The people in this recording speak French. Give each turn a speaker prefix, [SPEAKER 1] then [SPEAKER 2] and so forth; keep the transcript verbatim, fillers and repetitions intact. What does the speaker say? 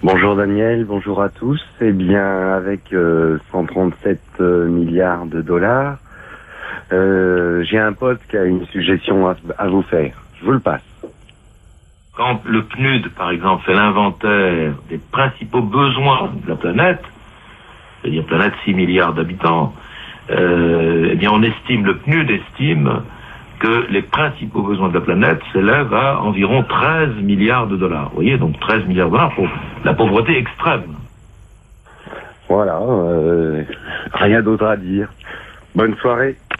[SPEAKER 1] Bonjour Daniel, bonjour à tous. Eh bien, avec euh, cent trente-sept euh, milliards de dollars, euh, j'ai un pote qui a une suggestion à, à vous faire. Je vous le passe.
[SPEAKER 2] Quand le P N U D, par exemple, fait l'inventaire des principaux besoins de la planète, c'est-à-dire planète six milliards d'habitants, euh, eh bien on estime, le P N U D estime que les principaux besoins de la planète s'élèvent à environ treize milliards de dollars. Vous voyez, donc treize milliards de dollars pour la pauvreté extrême.
[SPEAKER 1] Voilà, euh, rien d'autre à dire. Bonne soirée.